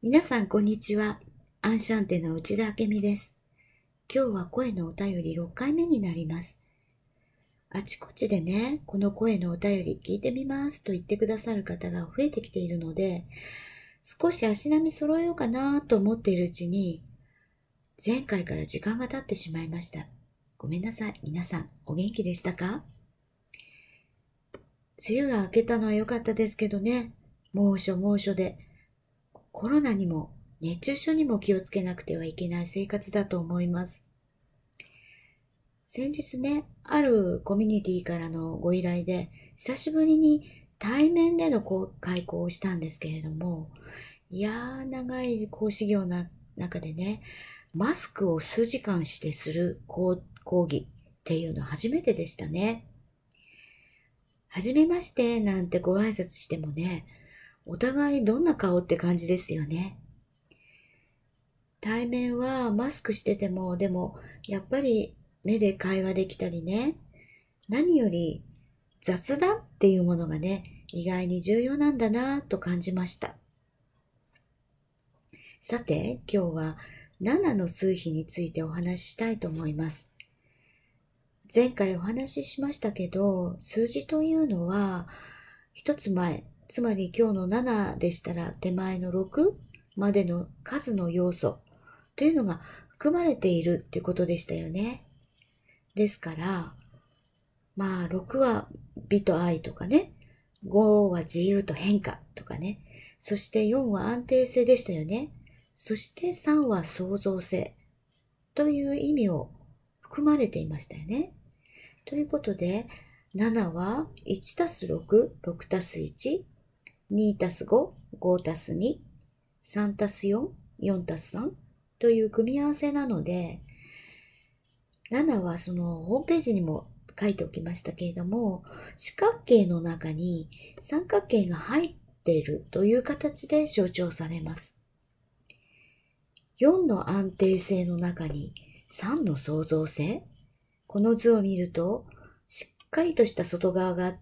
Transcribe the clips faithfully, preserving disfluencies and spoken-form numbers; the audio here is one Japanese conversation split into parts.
皆さんこんにちは。アンシャンテの内田明美です。今日は声のお便りろっかいめになります。あちこちでね、この声のお便り聞いてみますと言ってくださる方が増えてきているので、少し足並み揃えようかなと思っているうちに、前回から時間が経ってしまいました。ごめんなさい。皆さんお元気でしたか？梅雨が明けたのは良かったですけどね、猛暑猛暑でコロナにも熱中症にも気をつけなくてはいけない生活だと思います。先日ね、あるコミュニティからのご依頼で、久しぶりに対面での開講をしたんですけれども、いやー、長い講師業の中でね、マスクを数時間してする講義っていうの初めてでしたね。はじめましてなんてご挨拶してもね、お互いどんな顔って感じですよね。対面はマスクしてても、でもやっぱり目で会話できたりね、何より雑談っていうものがね、意外に重要なんだなと感じました。さて、今日はななの数比についてお話ししたいと思います。前回お話ししましたけど、数字というのは一つ前、つまり今日のななでしたら手前のろくまでの数の要素というのが含まれているということでしたよね。ですから、まあろくは美と愛とかね、ごは自由と変化とかね、そしてよんは安定性でしたよね。そしてさんは創造性という意味を含まれていましたよね。ということで、ななはいちたすろく、ろくたすいち、にたすご、ごたすに、さんたすよん、よんたすさんという組み合わせなので、ななはそのホームページにも書いておきましたけれども、四角形の中に三角形が入っているという形で象徴されます。よんの安定性の中にさんの創造性。この図を見ると、しっかりとした外側があって、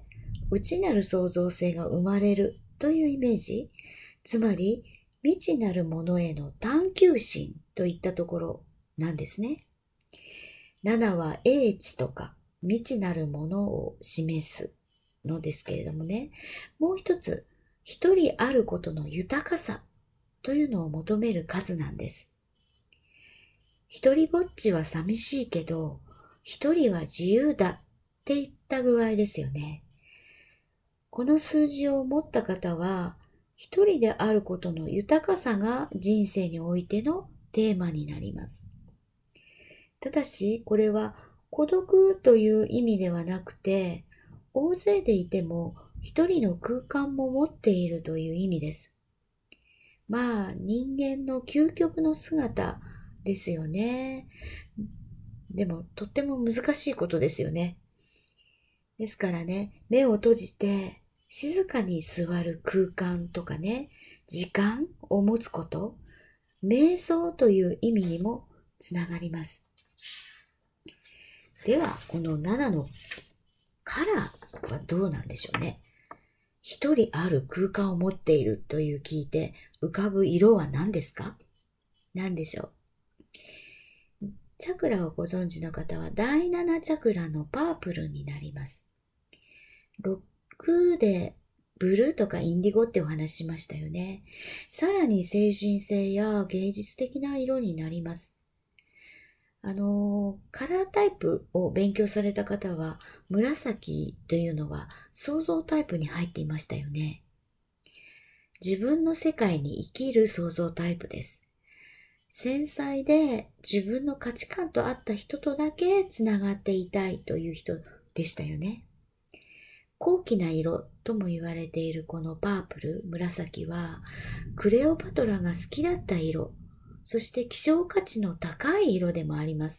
内なる創造性が生まれるというイメージ。つまり、未知なるものへの探求心といったところなんですね。ななは英知とか未知なるものを示すのですけれどもね、もう一つ、一人あることの豊かさというのを求める数なんです。一人ぼっちは寂しいけど、一人は自由だっていった具合ですよね。この数字を持った方は、一人であることの豊かさが人生においてのテーマになります。ただし、これは孤独という意味ではなくて、大勢でいても一人の空間も持っているという意味です。まあ、人間の究極の姿ですよね。でも、とっても難しいことですよね。ですからね、目を閉じて静かに座る空間とかね、時間を持つこと、瞑想という意味にもつながります。では、このななのカラーはどうなんでしょうね。一人ある空間を持っているという聞いて浮かぶ色は何ですか？何でしょう。チャクラをご存知の方はだいななチャクラのパープルになります。ろくでブルーとかインディゴってお話ししましたよね。さらに精神性や芸術的な色になります。あの、カラータイプを勉強された方は、紫というのは創造タイプに入っていましたよね。自分の世界に生きる創造タイプです。繊細で自分の価値観と合った人とだけつながっていたいという人でしたよね。高貴な色とも言われているこのパープル、紫は、クレオパトラが好きだった色、そして希少価値の高い色でもあります。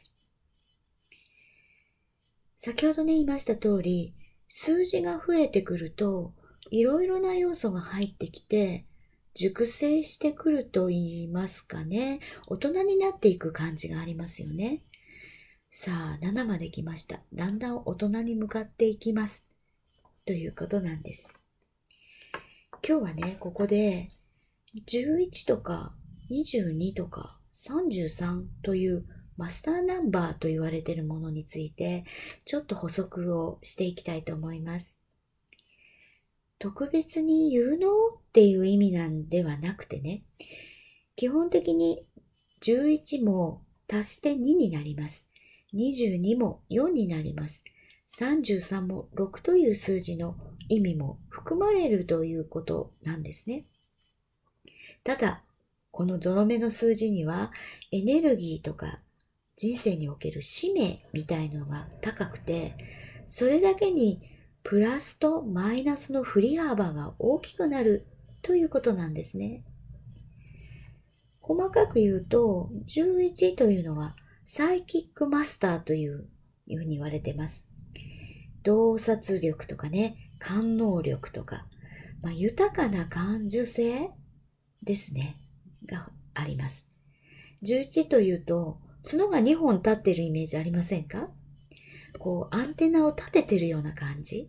先ほどね言いました通り、数字が増えてくると、いろいろな要素が入ってきて、熟成してくると言いますかね、大人になっていく感じがありますよね。さあ、ななまで来ました。だんだん大人に向かっていきます。ということなんです。今日はね、ここでじゅういちとかにじゅうにとかさんじゅうさんというマスターナンバーと言われているものについてちょっと補足をしていきたいと思います。特別に有能っていう意味なんではなくてね、基本的にじゅういちも足してにになります。にじゅうにもよんになります。さんじゅうさんもろくという数字の意味も含まれるということなんですね。ただ、このゾロ目の数字にはエネルギーとか人生における使命みたいのが高くて、それだけにプラスとマイナスの振り幅が大きくなるということなんですね。細かく言うと、じゅういちというのはサイキックマスターというふうに言われています。洞察力とかね、感能力とか、まあ、豊かな感受性ですね、があります。じゅういちというと、角がにほん立っているイメージありませんか？こう、アンテナを立ててるような感じ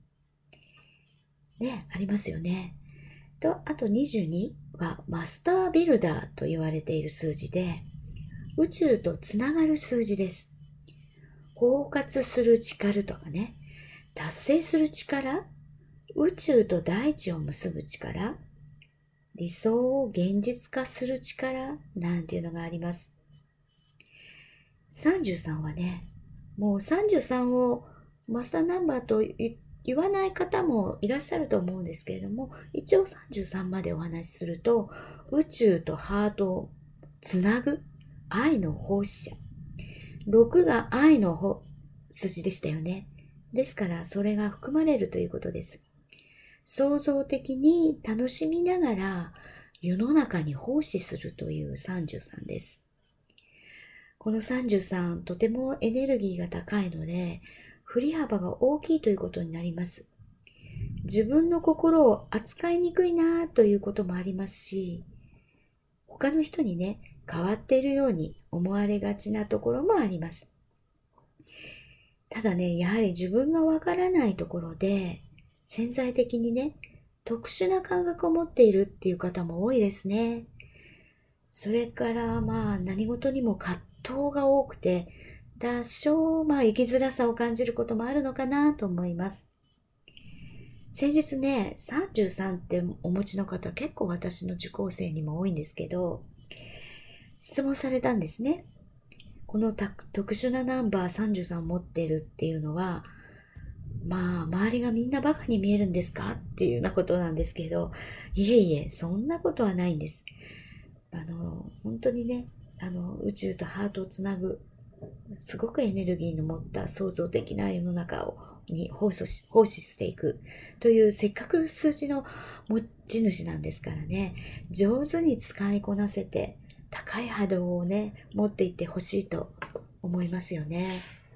ね、ありますよね。と、あとにじゅうにはマスタービルダーと言われている数字で、宇宙とつながる数字です。包括する力とかね、達成する力、宇宙と大地を結ぶ力、理想を現実化する力なんていうのがあります。さんじゅうさんはね、もうさんじゅうさんをマスターナンバーと言わない方もいらっしゃると思うんですけれども、一応さんじゅうさんまでお話しすると、宇宙とハートをつなぐ愛の奉仕者。ろくが愛の筋でしたよね。ですからそれが含まれるということです。創造的に楽しみながら世の中に奉仕するというさんじゅうさんです。このさんじゅうさん、とてもエネルギーが高いので、振り幅が大きいということになります。自分の心を扱いにくいなということもありますし、他の人にね、変わっているように思われがちなところもあります。ただね、やはり自分がわからないところで、潜在的にね、特殊な感覚を持っているっていう方も多いですね。それからまあ何事にも葛藤が多くて、多少まあ生きづらさを感じることもあるのかなと思います。先日ね、さんじゅうさんってお持ちの方結構私の受講生にも多いんですけど、質問されたんですね。この特殊なナンバーさんじゅうさん持ってるっていうのは、まあ周りがみんなバカに見えるんですかっていうようなことなんですけど、いえいえ、そんなことはないんです。あの、本当にね、あの、宇宙とハートをつなぐ、すごくエネルギーの持った創造的な世の中を、に奉仕し、奉仕していくという、せっかく数字の持ち主なんですからね、上手に使いこなせて、高い波動をね、持っていってほしいと思いますよね。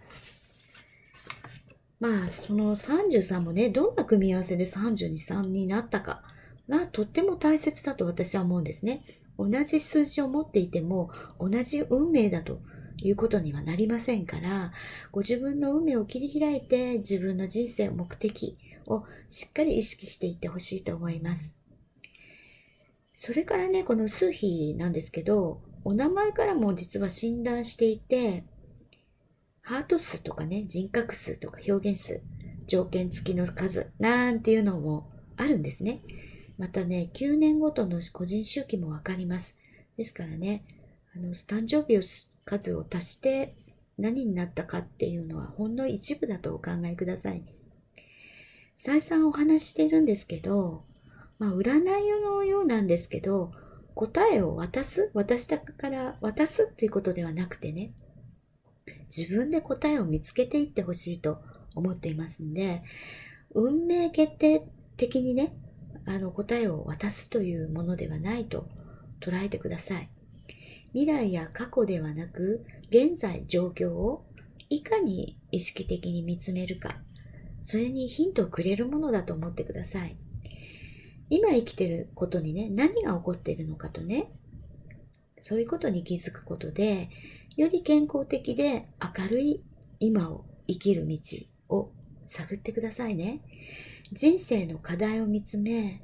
まあ、そのさんじゅうさんもね、どんな組み合わせでさんじゅうに、さんになったかがとっても大切だと私は思うんですね。同じ数字を持っていても同じ運命だということにはなりませんから、ご自分の運命を切り開いて自分の人生目的をしっかり意識していってほしいと思います。それからね、この数比なんですけど、お名前からも実は診断していて、ハート数とかね、人格数とか表現数、条件付きの数なんていうのもあるんですね。またね、きゅうねんごとの個人周期もわかります。ですからね、あの誕生日を数を足して何になったかっていうのはほんの一部だとお考えください。再三お話ししているんですけど、まあ、占いのようなんですけど、答えを渡す、渡したから渡すということではなくてね、自分で答えを見つけていってほしいと思っていますんで、運命決定的にね、あの答えを渡すというものではないと捉えてください。未来や過去ではなく、現在状況をいかに意識的に見つめるか、それにヒントをくれるものだと思ってください。今生きていることにね、何が起こっているのかとね、そういうことに気づくことで、より健康的で明るい今を生きる道を探ってくださいね。人生の課題を見つめ、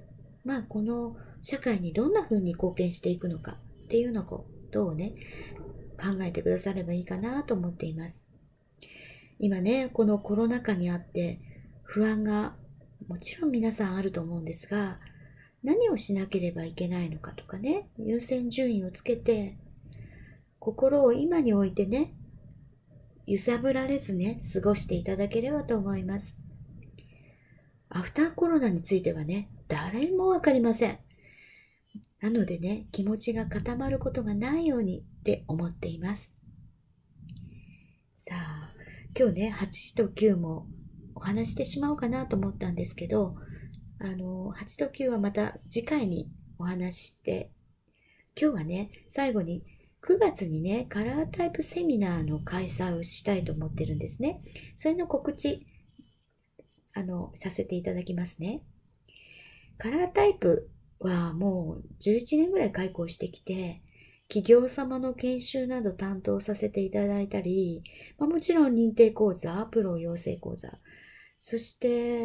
まあこの社会にどんな風に貢献していくのかっていうようなことをね、考えてくださればいいかなと思っています。今ね、このコロナ禍にあって不安がもちろん皆さんあると思うんですが、何をしなければいけないのかとかね、優先順位をつけて、心を今に置いてね、揺さぶられずね、過ごしていただければと思います。アフターコロナについてはね、誰もわかりません。なのでね、気持ちが固まることがないようにって思っています。さあ、今日ね、はちときゅうもお話してしまおうかなと思ったんですけど、あの、はちときゅうはまた次回にお話しして、今日はね、最後にくがつにね、カラータイプセミナーの開催をしたいと思ってるんですね。それの告知、あの、させていただきますね。カラータイプはもうじゅういちねんぐらい開講してきて、企業様の研修など担当させていただいたり、まあ、もちろん認定講座、プロ養成講座、そして、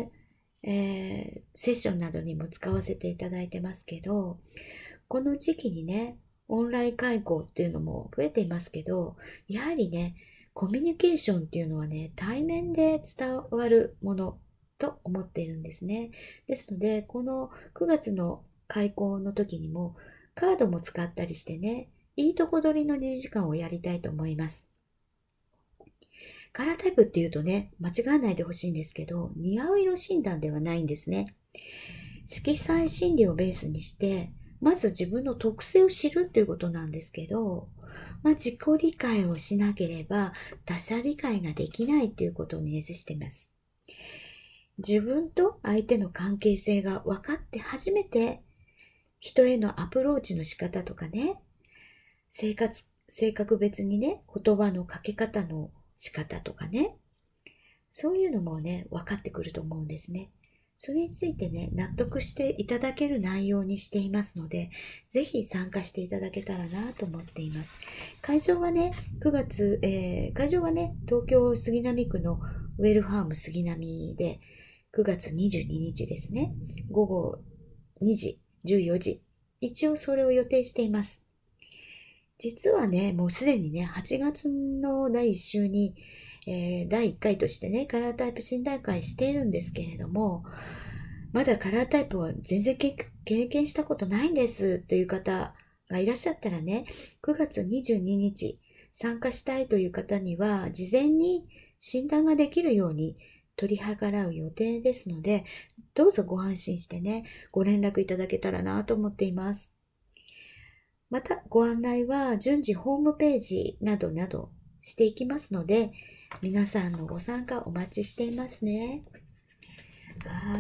えーセッションなどにも使わせていただいてますけど、この時期にね、オンライン開講っていうのも増えていますけど、やはりね、コミュニケーションっていうのはね、対面で伝わるものと思っているんですね。ですので、このくがつの開講の時にも、カードも使ったりしてね、いいとこ取りのにじかんをやりたいと思います。カラータイプっていうとね、間違わないでほしいんですけど、似合う色診断ではないんですね。色彩心理をベースにして、まず自分の特性を知るということなんですけど、まあ、自己理解をしなければ他者理解ができないということを根付しています。自分と相手の関係性が分かって初めて人へのアプローチの仕方とかね、生活、性格別にね、言葉のかけ方の仕方とかね、そういうのもね、分かってくると思うんですね。それについてね、納得していただける内容にしていますので、ぜひ参加していただけたらなと思っています。会場はね、くがつ、えー、会場はね、東京杉並区のウェルファーム杉並で、くがつにじゅうににちですね、午後にじ、じゅうよじ、一応それを予定しています。実はね、もうすでにね、はちがつのだいいっ週に、えーだいいっかいとしてね、カラータイプ診断会しているんですけれども、まだカラータイプは全然経験したことないんですという方がいらっしゃったらね、くがつにじゅうににち参加したいという方には、事前に診断ができるように取り計らう予定ですので、どうぞご安心してね、ご連絡いただけたらなと思っています。またご案内は順次ホームページなどなどしていきますので、皆さんのご参加お待ちしていますね。はい。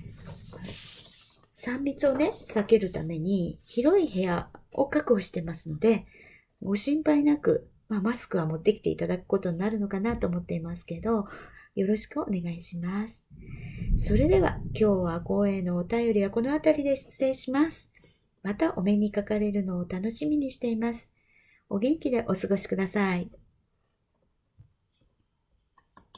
さん密をね、避けるために広い部屋を確保してますので、ご心配なく、まあ、マスクは持ってきていただくことになるのかなと思っていますけど、よろしくお願いします。それでは今日は講演のお便りはこの辺りで失礼します。またお目にかかれるのを楽しみにしています。お元気でお過ごしください。